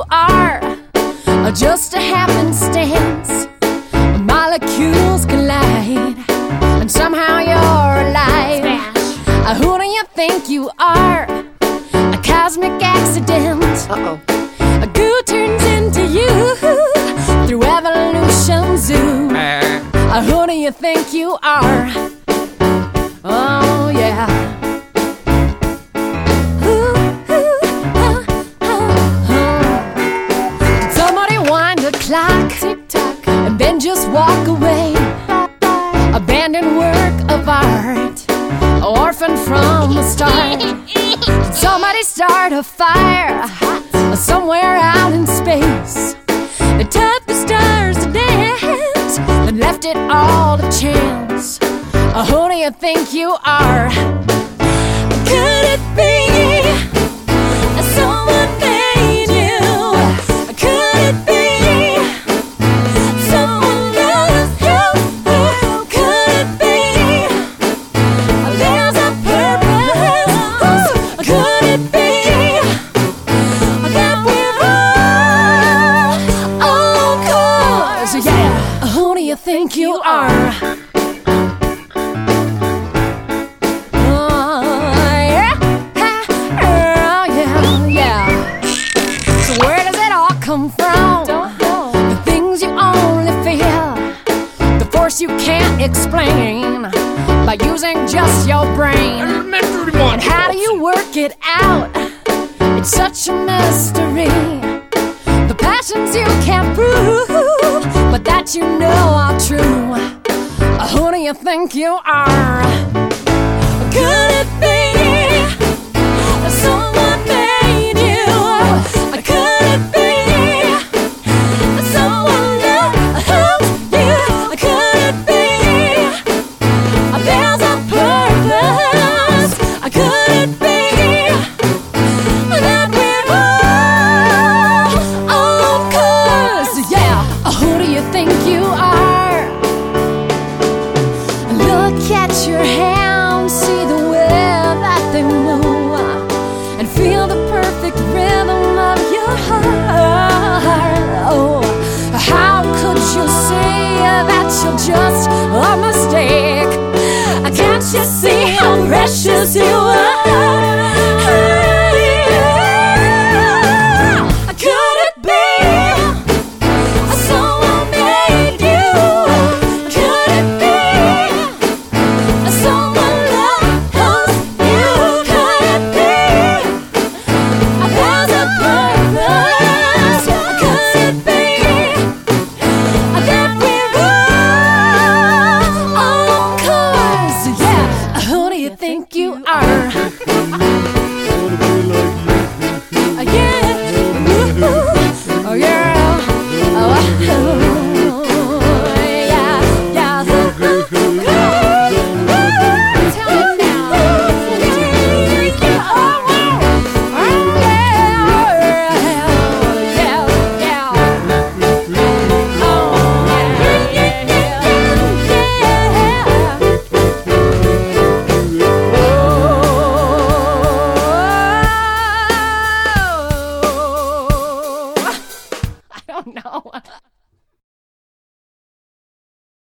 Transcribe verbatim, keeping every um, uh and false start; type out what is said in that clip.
are just a happenstance. Molecules collide, and somehow you're alive. Uh, who do you think you are? A cosmic accident. Uh-oh. A goo turns into you through evolution zoo. Uh, who do you think you are? Oh yeah. Ooh, ooh, oh, oh, oh. Did somebody wind the clock? Tick tock. And then just walk away. Abandoned work of art, orphaned from the start. Did somebody start a fire somewhere out in space? They taught the stars to dance and left it all to chance. Uh, who do you think you are? Could it be someone made you? Could it be someone else? Could it be there's a purpose? Could it be that we're all on course? Yeah. Who do you think you are? Come from the things you only feel, the force you can't explain by using just your brain. And how do you work it out? It's such a mystery. The passions you can't prove, but that you know are true. Who do you think you are?